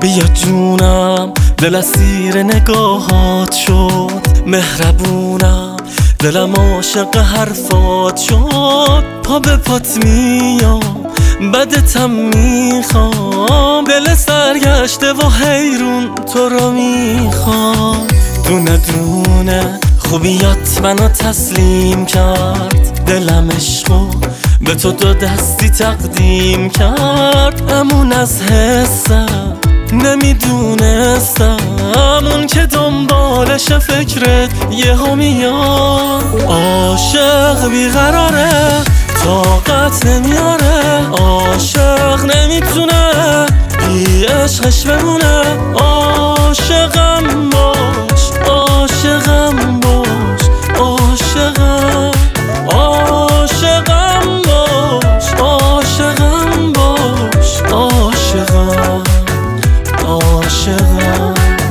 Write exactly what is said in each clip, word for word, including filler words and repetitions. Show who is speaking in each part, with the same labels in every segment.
Speaker 1: بیا جونم دل اسیر نگاهات شد، مهربونم دلم عاشق حرفات شد. پا به پات میام بدتم میخوام، دل سرگشته و حیرون تو رو میخوام. دونه دونه خوبیات منو تسلیم کرد، دلم عشقو به تو دو دستی تقدیم کرد. همون از حسم نمیدونستم اون که دنبالش فکرت یه ها میاد. عاشق بیقراره طاقت نمیاره، عاشق نمیتونه بی عشقش بمونه. عاشقم باش عاشقم باش عاشقم عاشقم باش عاشقم باش عاشقم عاشقم.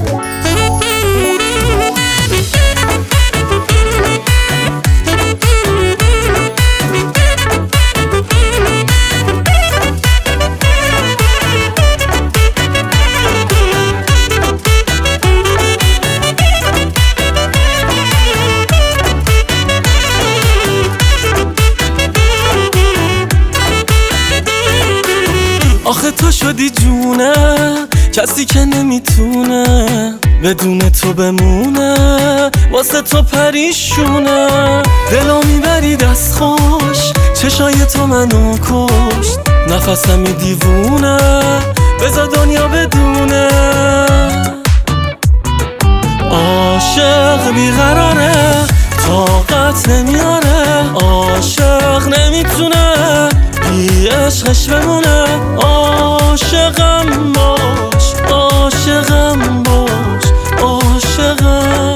Speaker 1: آخه تو شدی جونه کسی که نمیتونه بدون تو بمونه، واسه تو پریشونه. دلو میبری دست خوش، چشای تو منو کشت، نفسمی دیوونه بذار دنیا بدونه. عاشق بیقراره طاقت نمیاره، عاشق نمیتونه بی عشقش بمونه. عاشقم باش عاشقم باش عاشقم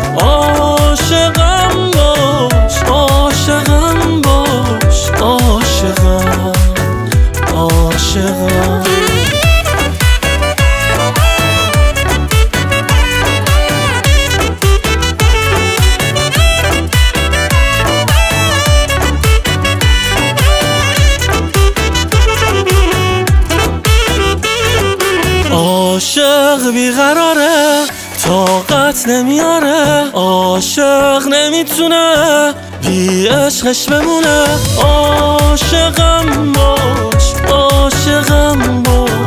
Speaker 1: عاشقم باش عاشقم باش عاشقم عاشقم. عاشق بیقراره طاقت نمیاره، عاشق نمیتونه بی عشقش بمونه. عاشقم باش عاشقم باش